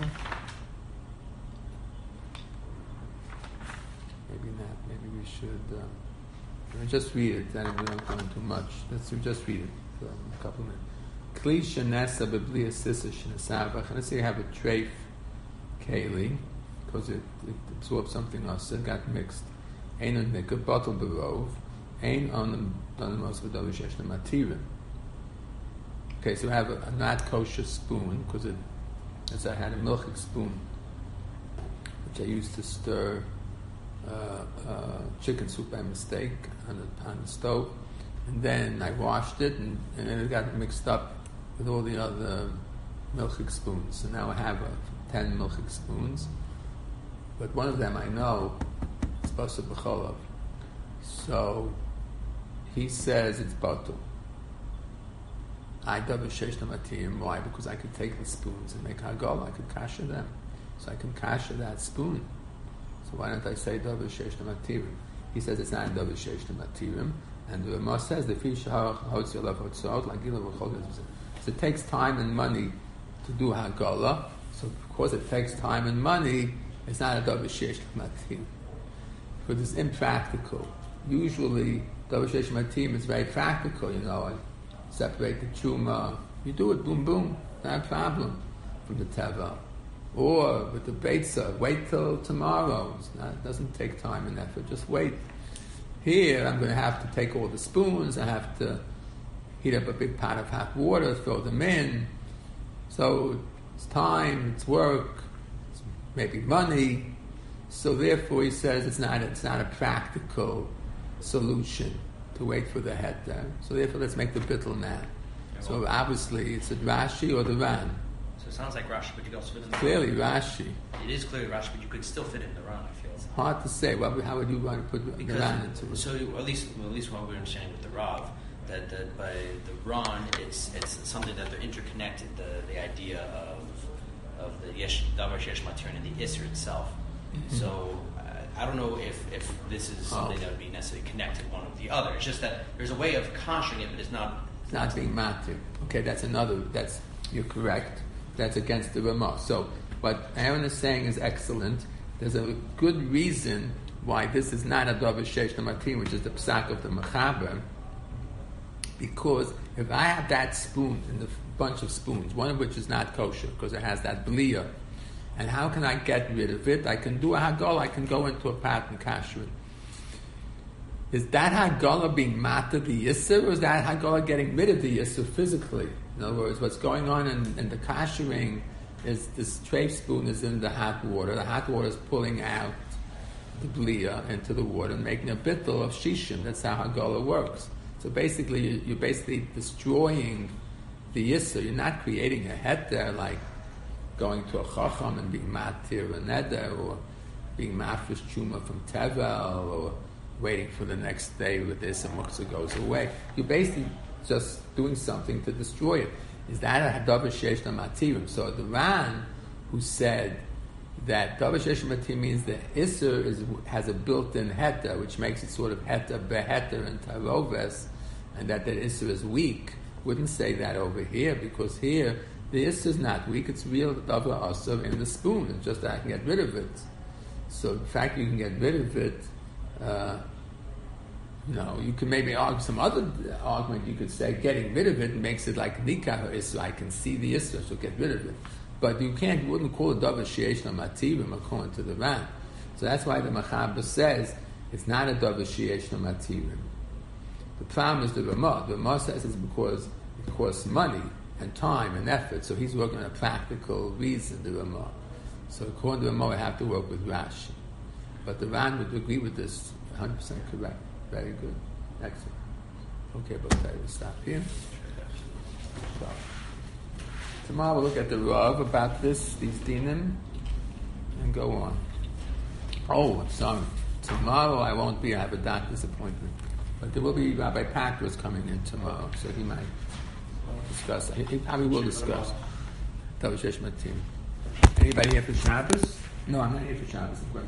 Maybe not. Maybe we should uh, just read it. Then we don't go into much. Let's just read it for a couple of minutes. Kli shenesa beblia sisa shenesavach. Let's say you have a treif keli because it, it absorbed something else. It got mixed. Ein on nikah bottle berov. Ein on the most v'davishesh matirim. Okay, so I have a, a not kosher spoon because it, as I had a milchik spoon, which I used to stir uh, uh, chicken soup by mistake on the, on the stove, and then I washed it, and, and then it got mixed up with all the other milchik spoons. So now I have uh, ten milchik spoons, but one of them I know is basar b'cholav. So he says it's batul. I davar sheish namatim. Why? Because I could take the spoons and make hagol. I could kasher them, so I can kasher that spoon. So why don't I say davar sheish namatim? He says it's not davar sheish namatim, and the Rama says the fish hotzi alav hotzot like gilav v'chol. So it takes time and money to do hagala. So because it takes time and money, it's not a davar sheish namatim because it's impractical. Usually, davar sheish namatim is very practical. You know. I, separate the truma, you do it, boom, boom, not a problem from the teva. Or with the beitza, wait till tomorrow. It's not, it doesn't take time and effort, just wait. Here, I'm going to have to take all the spoons, I have to heat up a big pot of hot water, throw them in. So it's time, it's work, it's maybe money. So therefore, he says it's not, it's not a practical solution to wait for the head there. So therefore, let's make the bittul now. Okay, so well, obviously, it's a Rashi or the Ran. So it sounds like Rashi, but you could also fit in the Clearly Ran. Rashi. It is clearly Rashi, but you could still fit in the Ran, I feel. It's hard to say. Well, how would you want to put because, the Ran into it? So at least, well, at least what we're understanding with the Rav, that, that by the Ran, it's it's something that they're interconnected. The the idea of of the yesh davar sheyesh matir and the Isser itself. Mm-hmm. So. I don't know if, if this is something oh. that would be necessarily connected one with the other. It's just that there's a way of conjuring it, but it's not... It's not being matir. Okay, that's another... That's You're correct. That's against the Ramah. So what Aaron is saying is excellent. There's a good reason why this is not a davar sheish namatim, which is the psak of the Mechaber, because if I have that spoon in the bunch of spoons, one of which is not kosher, because it has that bliya, and how can I get rid of it? I can do a hagala. I can go into a pot and kasher it. Is that hagala being mata the yisr, or is that hagala getting rid of the yisr physically? In other words, what's going on in, in the kashering is this treif spoon is in the hot water. The hot water is pulling out the bliya into the water and making a bittul of shishim. That's how hagala works. So basically, you're basically destroying the yisr. You're not creating a het there like going to a chacham and being matir a neder, or being mafresh chuma from tevel, or waiting for the next day with this and muktzah goes away. You're basically just doing something to destroy it. Is that a davar sheish matirim? So the Ran, who said that davar sheish matirim means that Isser is, has a built-in heta, which makes it sort of heta beheter and taroves, and that that Isser is weak, wouldn't say that over here, because here the Isser is not weak, it's real davar asur in the spoon, it's just that I can get rid of it. So the fact you can get rid of it, uh, you know, you can maybe argue some other argument. You could say getting rid of it makes it like nikah Isser. I can see the Isser, so get rid of it. But you can't, you wouldn't call it davar sheish matirim according to the Ran. So that's why the Mechaber says it's not a davar sheish matirim. The problem is the Ramah. The Ramah says it's because it costs money and time and effort. So he's working on a practical reason, the Ramah. So according to the Ramah, I have to work with Rashi. But the Ran would agree with this one hundred percent correct. Very good. Excellent. Okay, but I will stop here. So, tomorrow we'll look at the Rav about this, these dinim, and go on. Oh, I'm sorry. Tomorrow I won't be. I have a doctor's appointment. But there will be Rabbi Packers coming in tomorrow, so he might discuss. He, he probably will discuss. Davar sheish matim. Anybody here for Shabbos? No, I'm not here for Shabbos.